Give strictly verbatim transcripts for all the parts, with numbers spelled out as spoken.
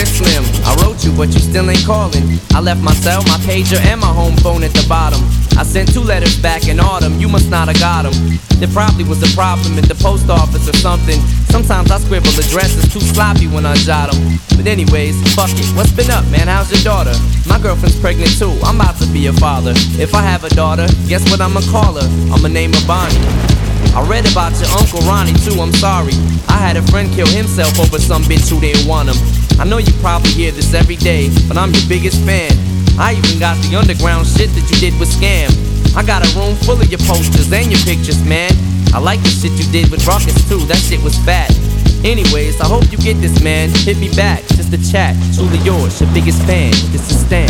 Slim, I wrote you, but you still ain't calling. I left my cell, my pager, and my home phone at the bottom. I sent two letters back in autumn, you must not have got them. There probably was a problem at the post office or something. Sometimes I scribble addresses too sloppy when I jot them. But anyways, fuck it, what's been up, man? How's your daughter? My girlfriend's pregnant too, I'm about to be a father. If I have a daughter, guess what I'ma call her? I'ma name her Bonnie. I read about your Uncle Ronnie too, I'm sorry. I had a friend kill himself over some bitch who didn't want him. I know you probably hear this every day, but I'm your biggest fan. I even got the underground shit that you did with Scam. I got a room full of your posters and your pictures, man. I like the shit you did with Ruckus too, that shit was fat. Anyways, I hope you get this, man. Hit me back, just a chat. Truly yours, your biggest fan. This is Stan.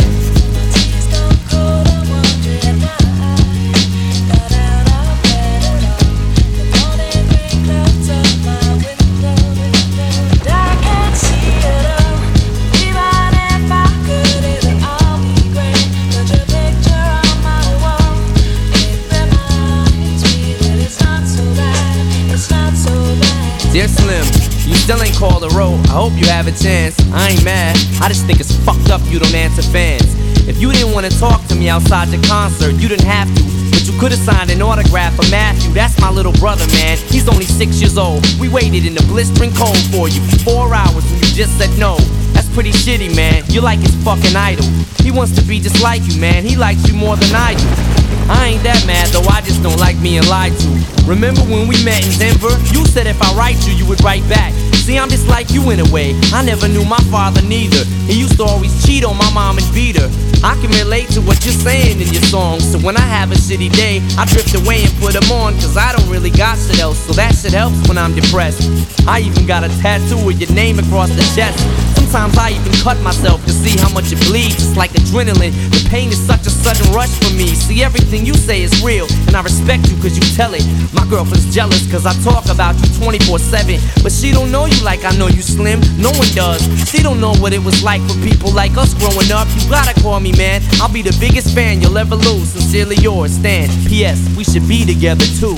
Dear Slim, you still ain't called a road. I hope you have a chance. I ain't mad, I just think it's fucked up you don't answer fans. If you didn't want to talk to me outside the concert, you didn't have to, but you could've signed an autograph for Matthew. That's my little brother, man. He's only six years old. We waited in the blistering cold for you for four hours and you just said no. That's pretty shitty, man. You're like his fucking idol. He wants to be just like you, man. He likes you more than I do. I ain't that mad, though I just don't like being lied to. Remember when we met in Denver? You said if I write you, you would write back. See, I'm just like you in a way. I never knew my father neither. He used to always cheat on my mom and beat her. I can relate to what you're saying in your songs. So when I have a shitty day, I drift away and put them on. Cause I don't really got shit else, so that shit helps when I'm depressed. I even got a tattoo with your name across the chest. Sometimes I even cut myself to see how much it bleeds. It's like adrenaline, the pain is such a sudden rush for me. See, everything you say is real, and I respect you cause you tell it. My girlfriend's jealous cause I talk about you twenty-four seven. But she don't know you like I know you, Slim. No one does. She don't know what it was like for people like us growing up. You gotta call me, man. I'll be the biggest fan you'll ever lose. Sincerely yours, Stan. P S. We should be together too.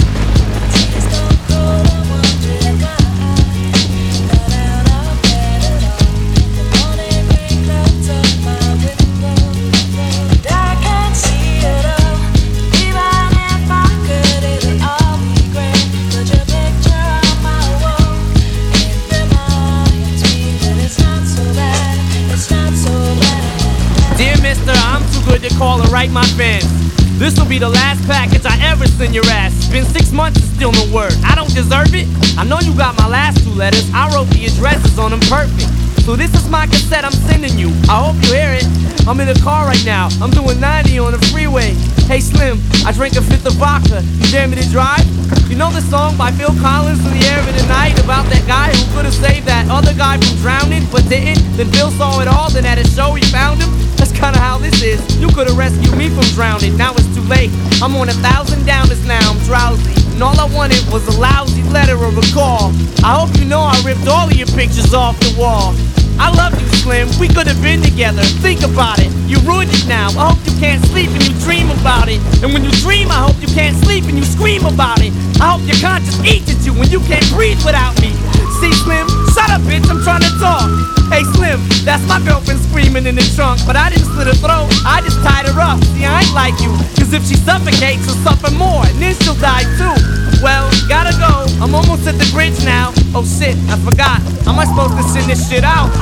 To call and write my fans. This'll be the last package I ever send your ass. It's been six months and still no word. I don't deserve it. I know you got my last two letters. I wrote the addresses on them perfect. So this is my cassette I'm sending you. I hope you hear it. I'm in the car right now. I'm doing ninety on the freeway. Hey Slim, I drank a fifth of vodka. You dare me to drive? You know the song by Phil Collins, In the Air of the Night, about that guy who could've saved that other guy from drowning, but didn't? Then Phil saw it all, then at a show he found him. That's kinda how this is. You could've rescued me from drowning, now it's too late. I'm on a thousand downers now, I'm drowsy. And all I wanted was a lousy letter or a call. I hope you know I ripped all of your pictures off the wall. I love you, Slim, we could've been together. Think about it, you ruined it now. I hope you can't sleep and you dream about it. And when you dream, I hope you can't sleep and you scream about it. I hope your conscience eats at you when you can't breathe without me. See, Slim, shut up, bitch, I'm trying to talk. Hey, Slim, that's my girlfriend screaming in the trunk. But I didn't slit her throat, I just tied her up. See, I ain't like you, cause if she suffocates, she'll suffer more, and then she'll die too. Well, gotta go, I'm almost at the bridge now. Oh shit, I forgot, am I supposed to send this shit out?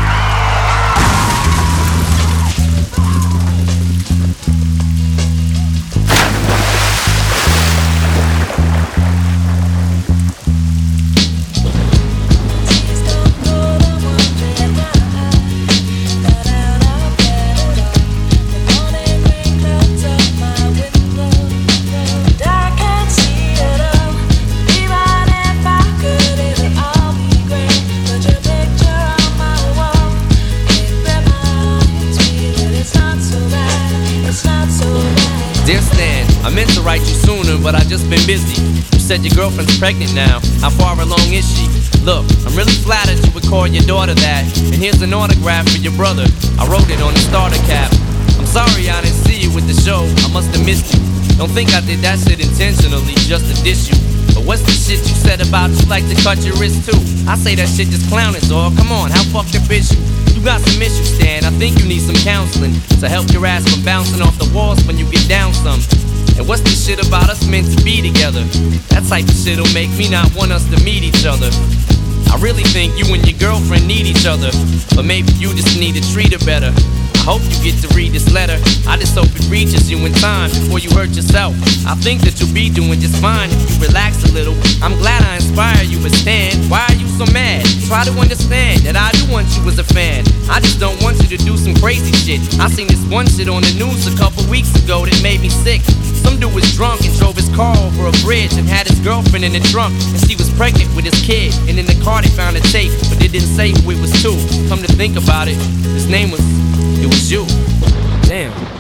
Dear Stan, I meant to write you sooner, but I've just been busy. You said your girlfriend's pregnant now. How far along is she? Look, I'm really flattered you would call your daughter that. And here's an autograph for your brother. I wrote it on the starter cap. I'm sorry I didn't see you with the show. I must have missed you. Don't think I did that shit intentionally just to diss you. But what's the shit you said about you like to cut your wrist too? I say that shit just clowning, dawg. Come on, how fucked up is you? You got some issues, Stan, I think you need some counseling to help your ass from bouncing off the walls when you get down some. And what's this shit about us meant to be together? That type of shit'll make me not want us to meet each other. I really think you and your girlfriend need each other, but maybe you just need to treat her better. I hope you get to read this letter. I just hope it reaches you in time before you hurt yourself. I think that you'll be doing just fine if you relax a little. I'm glad I inspire you, but Stan, why are you so mad? Try to understand that I do want you as a fan. I just don't want you to do some crazy shit. I seen this one shit on the news a couple weeks ago that made me sick. Some dude was drunk and drove his car over a bridge and had his girlfriend in the trunk, and she was pregnant with his kid. And in the car they found a tape, but they didn't say who it was to. Come to think about it, his name was, it was you. Damn.